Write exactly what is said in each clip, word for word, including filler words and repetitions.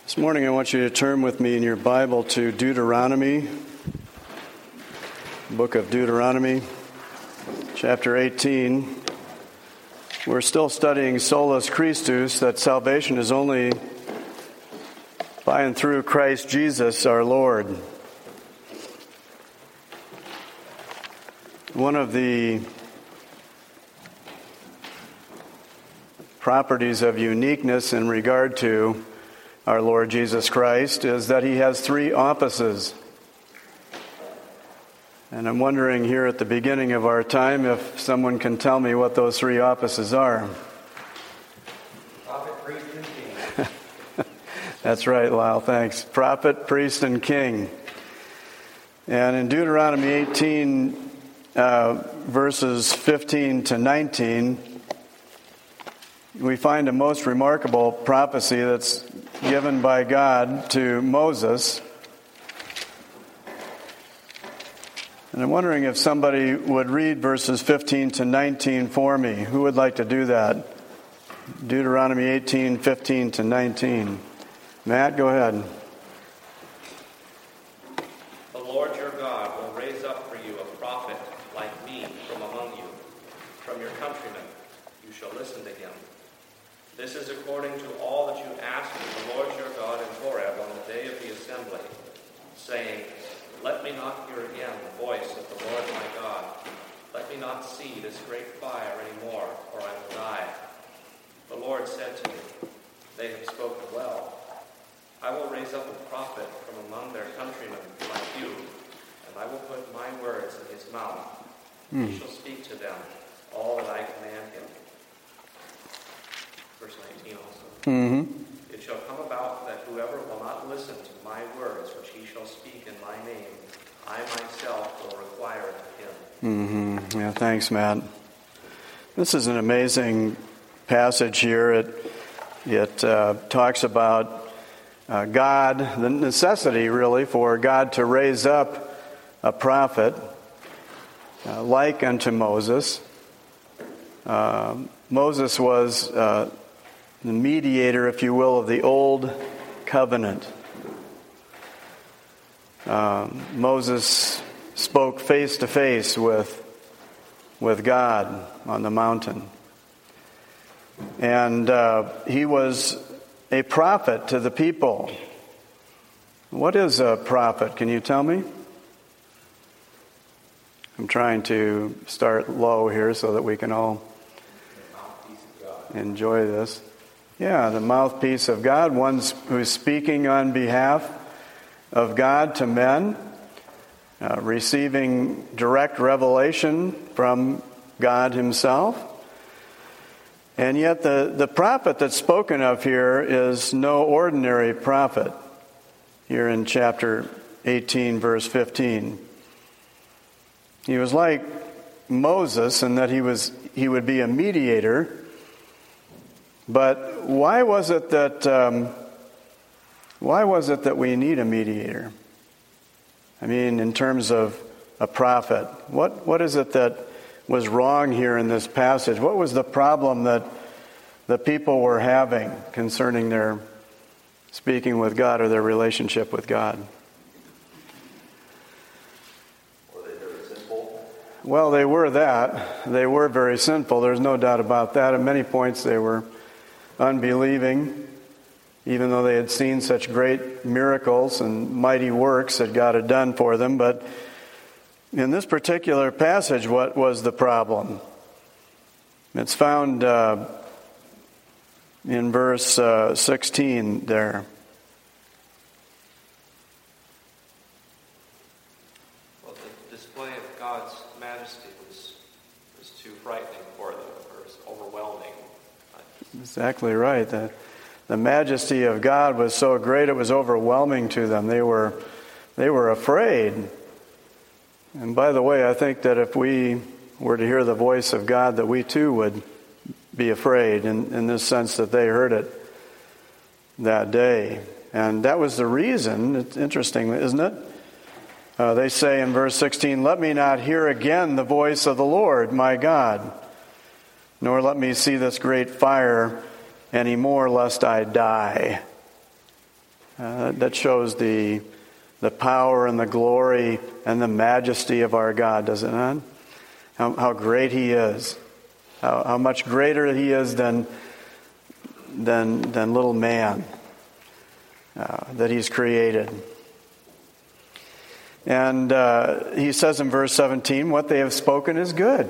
This morning I want you to turn with me in your Bible to Deuteronomy, book of Deuteronomy, chapter eighteen. We're still studying Solus Christus, that salvation is only by and through Christ Jesus our Lord. One of the properties of uniqueness in regard to our Lord Jesus Christ is that he has three offices. And I'm wondering here at the beginning of our time if someone can tell me what those three offices are. Prophet, priest, and king. That's right, Lyle, thanks. Prophet, priest, and king. And in Deuteronomy eighteen, uh, verses fifteen to nineteen, we find a most remarkable prophecy that's given by God to Moses. And I'm wondering if somebody would read verses fifteen to nineteen for me. Who would like to do that? Deuteronomy eighteen, fifteen to nineteen. Matt, go ahead. The Lord your God will raise up for you a prophet like me from among you. From your countrymen you shall listen to him. This is according to all that you asked of the Lord your God in Horeb on the day of the assembly, saying, Let me not hear again the voice of the Lord my God. Let me not see this great fire any more, or I will die. The Lord said to me, They have spoken well. I will raise up a prophet from among their countrymen like you, and I will put my words in his mouth. Mm. He shall speak to them all that I command him. Verse nineteen also. Mm-hmm. It shall come about that whoever will not listen to my words which he shall speak in my name, I myself will require it of him. Mm-hmm. Yeah, thanks, Matt. This is an amazing passage here. It it uh, talks about uh, God, the necessity really for God to raise up a prophet uh, like unto Moses. Uh, Moses was uh, the mediator, if you will, of the old covenant. Um, Moses spoke face to face with with God on the mountain. And uh, he was a prophet to the people. What is a prophet? Can you tell me? I'm trying to start low here so that we can all enjoy this. Yeah, the mouthpiece of God, one who's speaking on behalf of God to men, uh, receiving direct revelation from God himself. And yet the, the prophet that's spoken of here is no ordinary prophet, here in chapter eighteen, verse fifteen. He was like Moses in that he was he would be a mediator. But why was it that um, why was it that we need a mediator? I mean, in terms of a prophet, what what is it that was wrong here in this passage? What was the problem that the people were having concerning their speaking with God or their relationship with God? Were they very sinful? Well, they were that. They were very sinful. There's no doubt about that. At many points they were unbelieving, even though they had seen such great miracles and mighty works that God had done for them. But in this particular passage, what was the problem? It's found uh, in verse uh, sixteen there. Well, the display of God's majesty was, was too frightening for them, or was overwhelming. Exactly right. The, the majesty of God was so great it was overwhelming to them. They were they were afraid. And by the way, I think that if we were to hear the voice of God, that we too would be afraid in, in this sense that they heard it that day. And that was the reason. It's interesting, isn't it? Uh, they say in verse sixteen, Let me not hear again the voice of the Lord, my God, nor let me see this great fire any more, lest I die. Uh, that shows the the power and the glory and the majesty of our God, does it not? How, how great He is. How, how much greater He is than than than little man uh, that He's created. And uh, He says in verse seventeen, what they have spoken is good.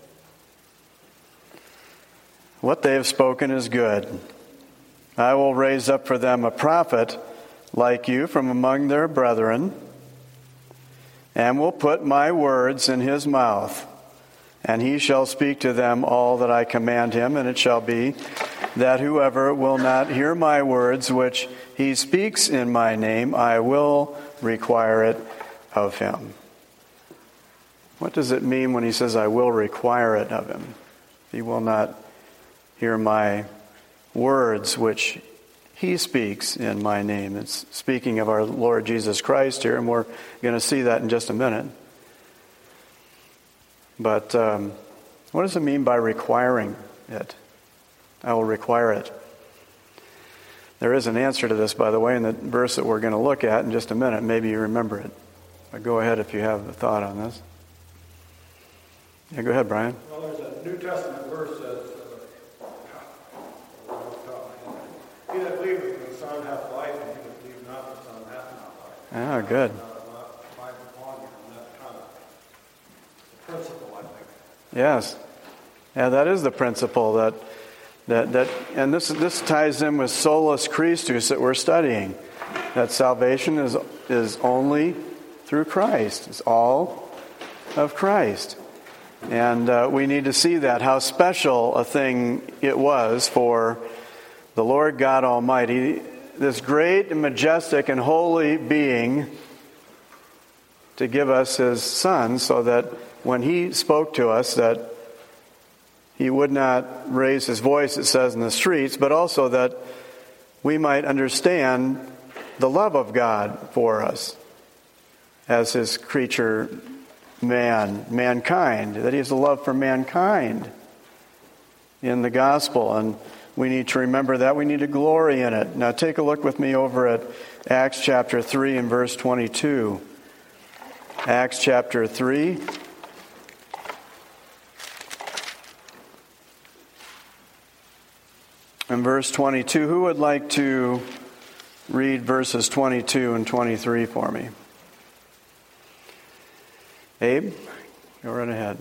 What they have spoken is good. I will raise up for them a prophet like you from among their brethren, and will put my words in his mouth, and he shall speak to them all that I command him. And it shall be that whoever will not hear my words which he speaks in my name, I will require it of him. What does it mean when he says, I will require it of him? He will not hear my words which he speaks in my name. It's speaking of our Lord Jesus Christ here, and we're going to see that in just a minute. But um, what does it mean by requiring it? I will require it. There is an answer to this, by the way, in the verse that we're going to look at in just a minute. Maybe you remember it. But go ahead if you have a thought on this. Yeah, go ahead, Brian. Well, there's a New Testament verse that says, he that believeth in the Son hath life, and he that believeth not the Son hath not life. Ah, good. Principle, I think. Yes. Yeah, that is the principle that that that and this this ties in with solus Christus that we're studying. That salvation is is only through Christ. It's all of Christ. And uh, we need to see that, how special a thing it was for the Lord God Almighty, this great and majestic and holy being, to give us His Son, so that when He spoke to us, that He would not raise His voice, it says, in the streets, but also that we might understand the love of God for us as His creature man, mankind, that He has a love for mankind in the gospel. And we need to remember that. We need to glory in it. Now take a look with me over at Acts chapter three and verse twenty-two. Acts chapter three. And verse twenty-two. Who would like to read verses twenty-two and twenty-three for me? Abe, go right ahead.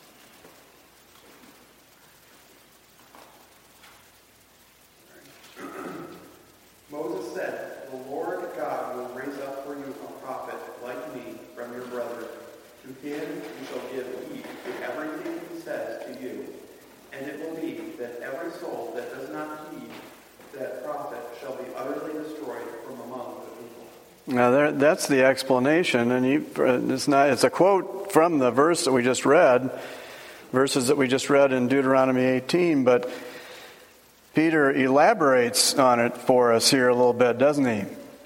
Moses said, the Lord God will raise up for you a prophet like me from your brethren. To him you shall give heed to everything he says to you. And it will be that every soul that does not heed that prophet shall be utterly destroyed from among the people. Now there, that's the explanation, and you, it's not. It's a quote from the verse that we just read, verses that we just read in Deuteronomy eighteen. But Peter elaborates on it for us here a little bit, doesn't he?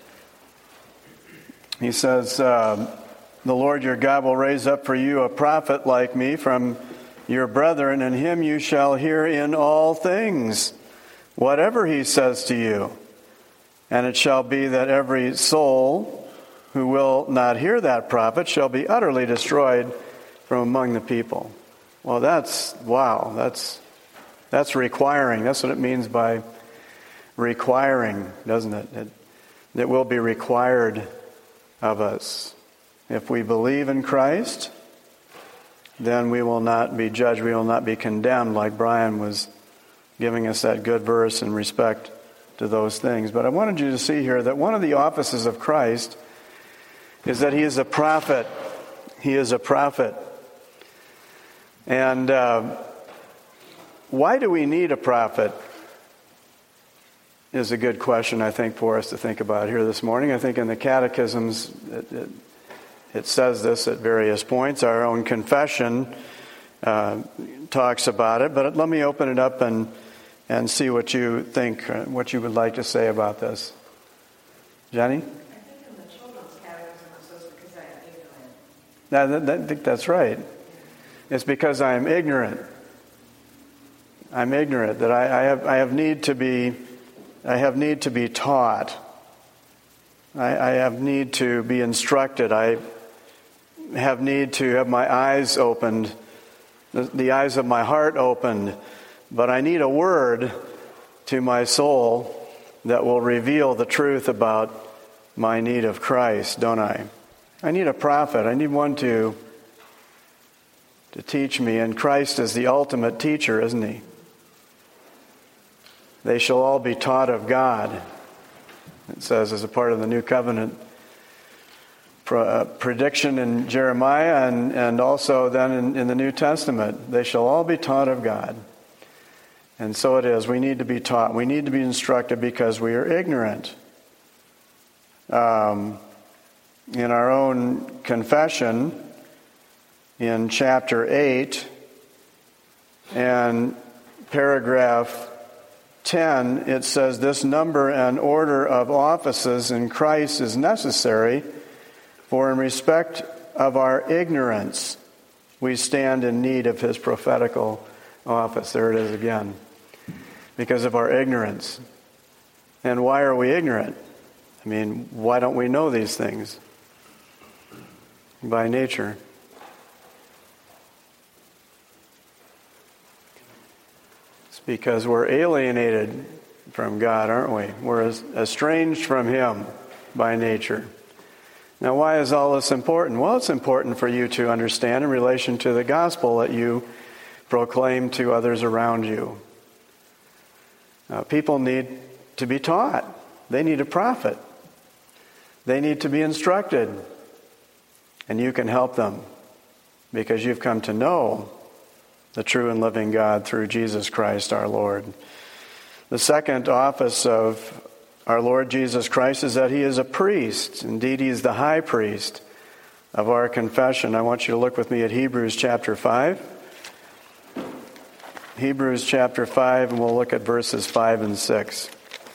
He says, uh, "The Lord your God will raise up for you a prophet like me from your brethren, and him you shall hear in all things, whatever he says to you. And it shall be that every soul who will not hear that prophet shall be utterly destroyed from among the people." Well, that's, wow, that's that's requiring. That's what it means by requiring, doesn't it? It, it will be required of us. If we believe in Christ, then we will not be judged, we will not be condemned, like Brian was giving us that good verse in respect to those things. But I wanted you to see here that one of the offices of Christ is that He is a prophet. He is a prophet. And uh, why do we need a prophet is a good question, I think, for us to think about here this morning. I think in the catechisms it, it, it says this at various points. Our own confession uh, talks about it. But let me open it up and and see what you think, what you would like to say about this. Jenny? I think in the children's catechism it says because I am ignorant. That, that, that, I think that's right. It's because I am ignorant. I'm ignorant, that I, I have I have need to be I have need to be taught. I, I have need to be instructed. I have need to have my eyes opened, the, the eyes of my heart opened. But I need a word to my soul that will reveal the truth about my need of Christ, don't I? I need a prophet. I need one to, to teach me. And Christ is the ultimate teacher, isn't he? They shall all be taught of God, it says as a part of the New Covenant prediction in Jeremiah, and, and also then in, in the New Testament. They shall all be taught of God. And so it is. We need to be taught. We need to be instructed because we are ignorant. Um, in our own confession, in chapter eight and paragraph ten, it says, "This number and order of offices in Christ is necessary, for in respect of our ignorance, we stand in need of his prophetical office." There it is again. Because of our ignorance. And why are we ignorant? I mean, why don't we know these things? By nature. It's because we're alienated from God, aren't we? We're estranged from him by nature. Now, why is all this important? Well, it's important for you to understand in relation to the gospel that you proclaim to others around you. Uh, people need to be taught. They need a prophet. They need to be instructed. And you can help them because you've come to know the true and living God through Jesus Christ our Lord. The second office of our Lord Jesus Christ is that he is a priest. Indeed, he is the high priest of our confession. I want you to look with me at Hebrews chapter five. Hebrews chapter five, and we'll look at verses five and six.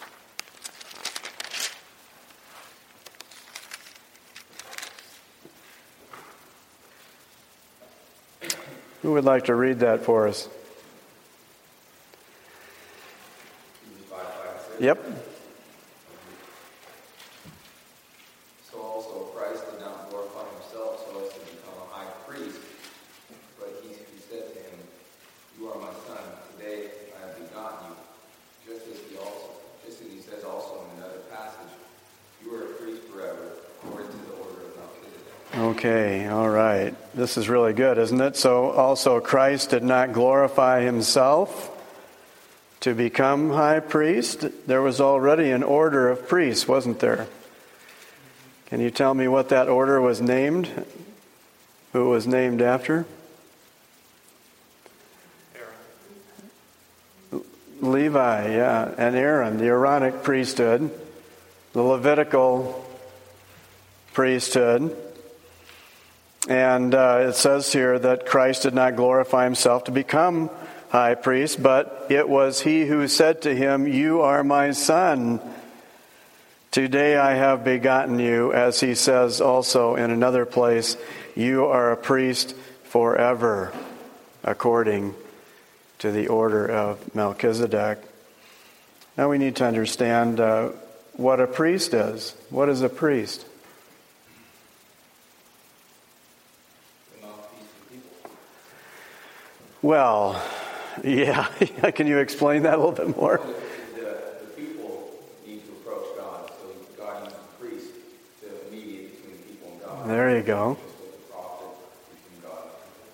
Who would like to read that for us? Yep. So also Christ did not glorify himself so as to become a high priest, but he, he said to him, "You are my son, today I have begotten you." Just as he also, just as he says also in another passage, "You are a priest forever, according to the order of Melchizedek." Okay, all right. This is really good, isn't it? So also Christ did not glorify himself to become high priest. There was already an order of priests, wasn't there? Can you tell me what that order was named? Who it was named after? Aaron. Levi, yeah, and Aaron, the Aaronic priesthood, the Levitical priesthood. And uh, it says here that Christ did not glorify himself to become high priest, but it was he who said to him, "You are my son. Today I have begotten you," as he says also in another place, "You are a priest forever, according to the order of Melchizedek." Now we need to understand uh, what a priest is. What is a priest? Well, yeah. Can you explain that a little bit more? The, the people need to approach God, so God uses a priest to mediate between the people and God. There you go. Just like the prophet between God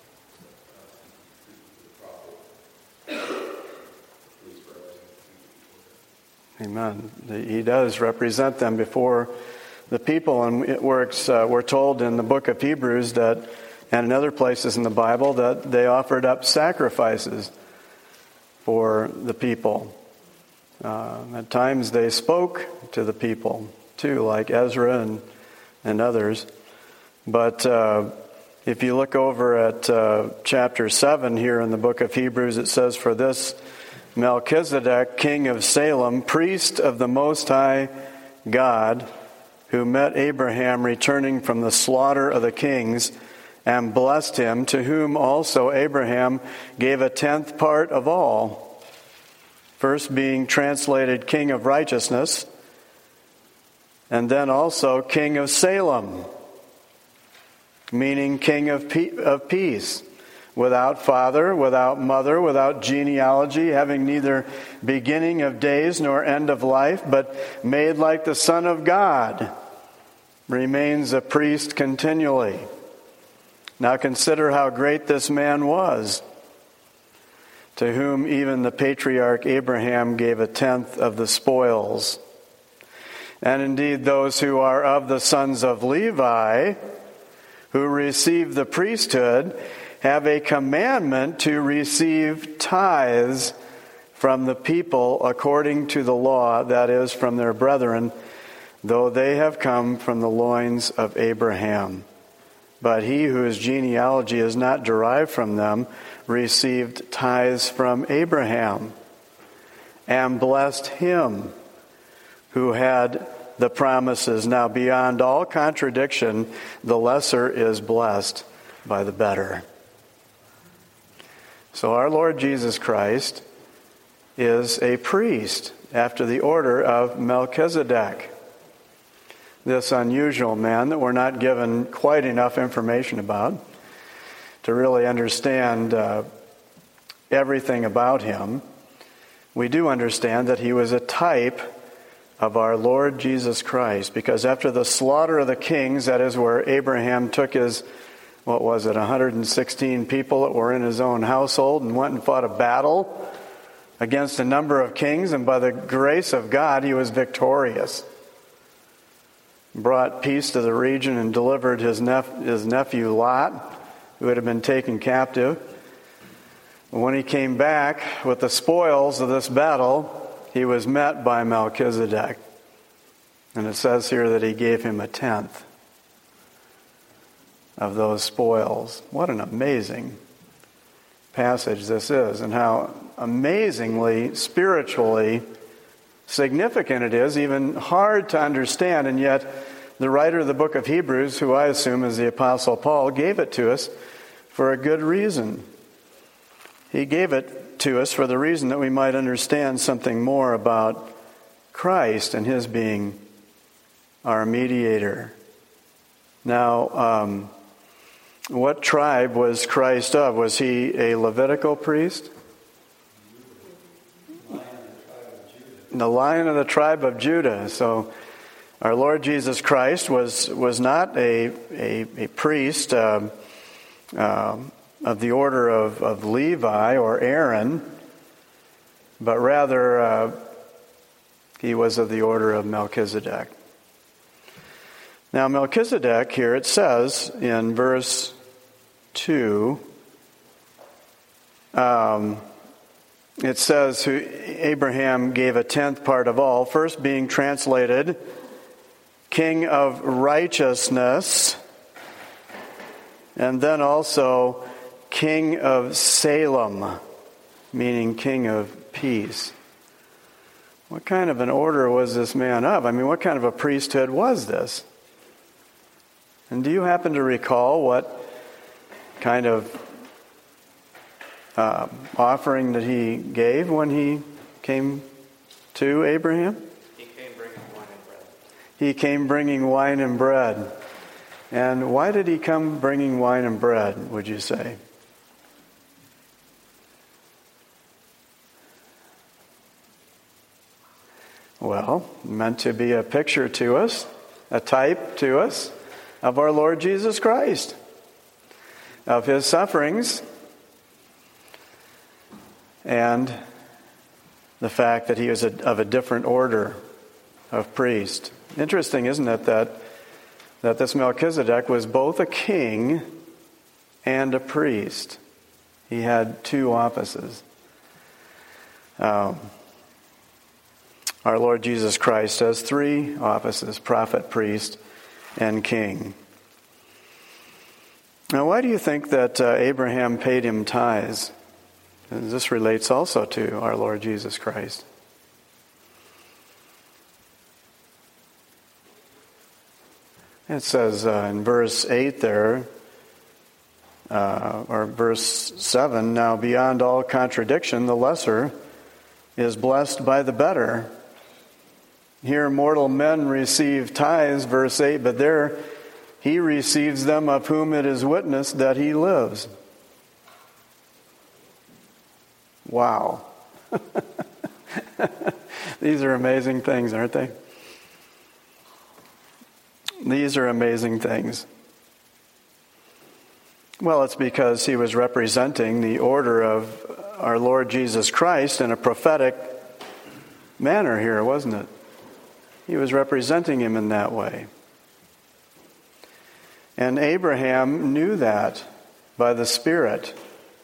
and the prophet. The priest represents the people. Amen. He does represent them before the people, and it works. Uh, we're told in the book of Hebrews that, and in other places in the Bible, that they offered up sacrifices for the people. Uh, at times they spoke to the people too, like Ezra and and others. But uh, if you look over at uh, chapter seven here in the book of Hebrews, it says, "For this Melchizedek, king of Salem, priest of the Most High God, who met Abraham returning from the slaughter of the kings, and blessed him, to whom also Abraham gave a tenth part of all, first being translated King of Righteousness, and then also king of Salem, meaning king of peace, without father, without mother, without genealogy, having neither beginning of days nor end of life, but made like the Son of God, remains a priest continually. Now consider how great this man was, to whom even the patriarch Abraham gave a tenth of the spoils. And indeed, those who are of the sons of Levi, who receive the priesthood, have a commandment to receive tithes from the people according to the law, that is, from their brethren, though they have come from the loins of Abraham. But he whose genealogy is not derived from them received tithes from Abraham, and blessed him who had the promises. Now, beyond all contradiction, the lesser is blessed by the better. So our Lord Jesus Christ is a priest after the order of Melchizedek, this unusual man that we're not given quite enough information about to really understand uh, everything about him. We do understand that he was a type of our Lord Jesus Christ, because after the slaughter of the kings, that is where Abraham took his, what was it, one hundred sixteen people that were in his own household and went and fought a battle against a number of kings, and by the grace of God, he was victorious. Brought peace to the region and delivered his, nep- his nephew Lot, who had been taken captive. When he came back with the spoils of this battle, he was met by Melchizedek. And it says here that he gave him a tenth of those spoils. What an amazing passage this is, and how amazingly, spiritually significant it is, even hard to understand, and yet the writer of the book of Hebrews, who I assume is the Apostle Paul, gave it to us for a good reason. He gave it to us for the reason that we might understand something more about Christ and his being our mediator. Now, um, what tribe was Christ of? Was he a Levitical priest? The Lion of the tribe of Judah. So our Lord Jesus Christ was was not a a, a priest uh, uh, of the order of, of Levi or Aaron, but rather uh, he was of the order of Melchizedek. Now Melchizedek here, it says in verse two, um, it says, who Abraham gave a tenth part of all, first being translated King of Righteousness, and then also King of Salem, meaning King of Peace. What kind of an order was this man of? I mean, what kind of a priesthood was this? And do you happen to recall what kind of Uh, offering that he gave when he came to Abraham? He came bringing wine and bread. He came bringing wine and bread. And why did he come bringing wine and bread, would you say? Well, meant to be a picture to us, a type to us of our Lord Jesus Christ, of his sufferings, and the fact that he was a, of a different order of priest. Interesting, isn't it, that that this Melchizedek was both a king and a priest. He had two offices. Um, our Lord Jesus Christ has three offices: prophet, priest, and king. Now, why do you think that uh, Abraham paid him tithes? And this relates also to our Lord Jesus Christ. It says uh, in verse eight there, uh, or verse seven, now beyond all contradiction, the lesser is blessed by the better. Here mortal men receive tithes, verse eight, but there he receives them of whom it is witnessed that he lives. Wow. These are amazing things, aren't they? These are amazing things. Well, it's because he was representing the order of our Lord Jesus Christ in a prophetic manner here, wasn't it? He was representing him in that way. And Abraham knew that by the Spirit.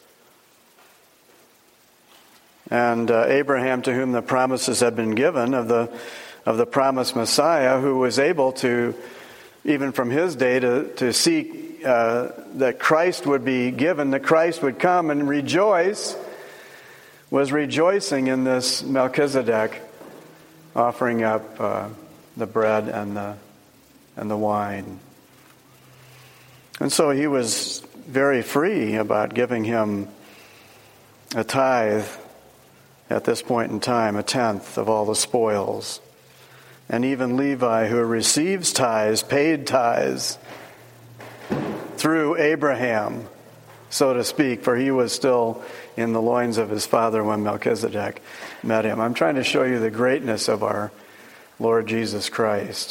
And uh, Abraham, to whom the promises had been given of the of the promised Messiah, who was able to, even from his day, to, to seek uh, that Christ would be given, that Christ would come and rejoice, was rejoicing in this Melchizedek offering up uh, the bread and the and the wine. And so he was very free about giving him a tithe at this point in time, a tenth of all the spoils. And even Levi, who receives tithes, paid tithes through Abraham, so to speak, for he was still in the loins of his father when Melchizedek met him. I'm trying to show you the greatness of our Lord Jesus Christ.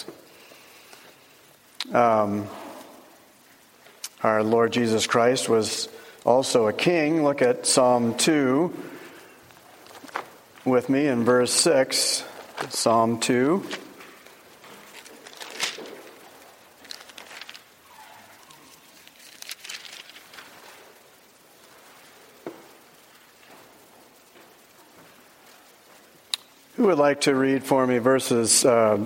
Um, our Lord Jesus Christ was also a king. Look at Psalm two with me in verse six. Psalm two. Who would like to read for me verses uh,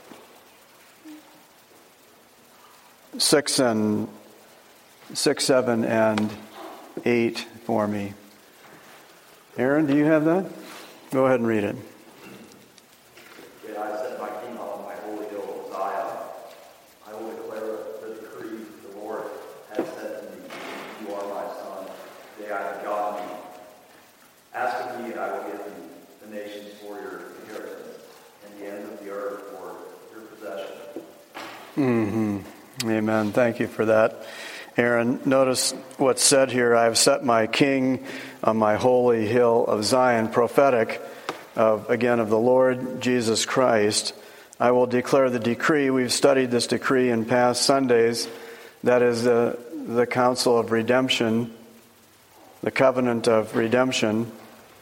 six and six, seven, and eight for me? Aaron, do you have that? Go ahead and read it. Yet I set my king on my holy hill of Zion. I will declare the decree the Lord has said to me, you are my son, today I have gotten you. Ask of me and I will give you the nations for your inheritance, and the ends of the earth for your possession. Mm-hmm. Amen. Thank you for that, Aaron. Notice what's said here. I have set my king on my holy hill of Zion, prophetic of, again, of the Lord Jesus Christ. I will declare the decree. We've studied this decree in past Sundays. That is the, the counsel of redemption, the covenant of redemption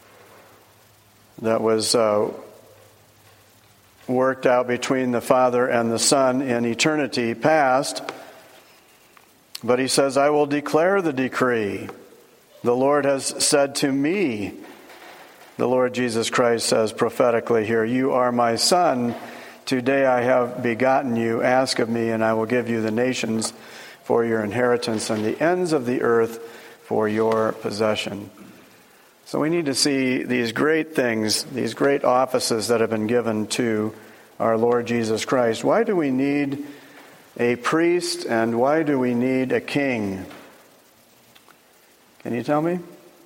that was uh, worked out between the Father and the Son in eternity past. But he says, I will declare the decree. The Lord has said to me, the Lord Jesus Christ says prophetically here, you are my son. Today I have begotten you. Ask of me, and I will give you the nations for your inheritance and the ends of the earth for your possession. So we need to see these great things, these great offices that have been given to our Lord Jesus Christ. Why do we need a priest, and why do we need a king? Can you tell me? We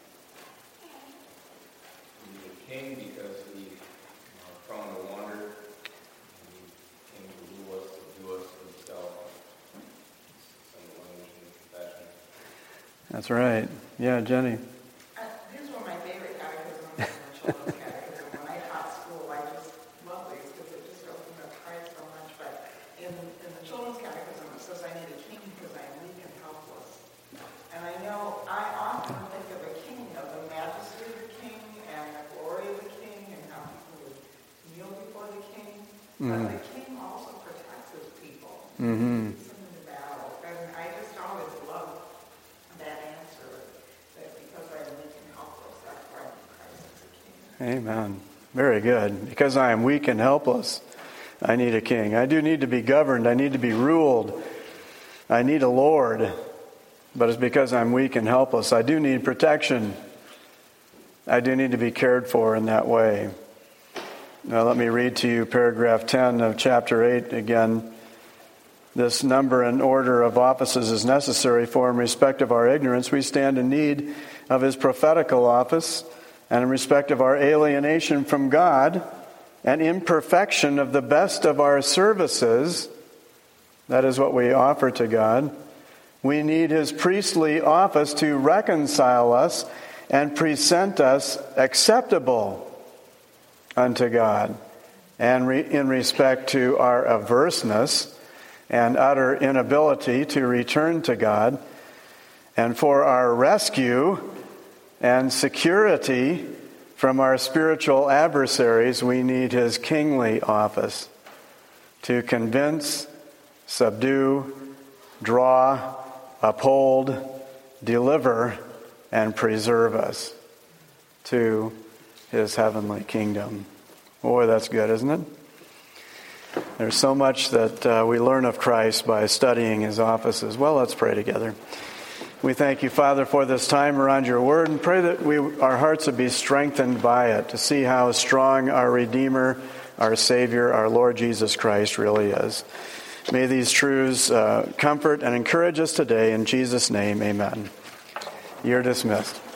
need a king because we are prone to wander. We need a king to rule us, to do us for himself. Some of the language in the confession. That's right. Yeah, Jenny. Uh, these were my favorite catechisms in the children's catechism. When I taught school, I just love these because it just opened up Christ so much. But in, in the children's catechism, it says I need a king because I am weak and helpless. And I know I often think of a king, of the majesty of the king and the glory of the king and how people would kneel before the king. Mm-hmm. But the king also protects his people. Mm-hmm. Leads them in the battle. And I just always love that answer, that because I am weak and helpless, that's why Christ is a king. Amen. Very good. Because I am weak and helpless, I need a king. I do need to be governed. I need to be ruled. I need a Lord. But it's because I'm weak and helpless. I do need protection. I do need to be cared for in that way. Now let me read to you paragraph ten of chapter eight again. This number and order of offices is necessary, for in respect of our ignorance we stand in need of his prophetical office, and in respect of our alienation from God and imperfection of the best of our services, that is what we offer to God, we need his priestly office to reconcile us and present us acceptable unto God. And re- in respect to our averseness and utter inability to return to God, and for our rescue and security from our spiritual adversaries, we need his kingly office to convince, subdue, draw, uphold, deliver, and preserve us to his heavenly kingdom. Boy, that's good, isn't it? There's so much that uh, we learn of Christ by studying his offices. Well, let's pray together. We thank you, Father, for this time around your word, and pray that we, our hearts would be strengthened by it to see how strong our Redeemer, our Savior, our Lord Jesus Christ really is. May these truths uh, comfort and encourage us today. In Jesus' name, amen. You're dismissed.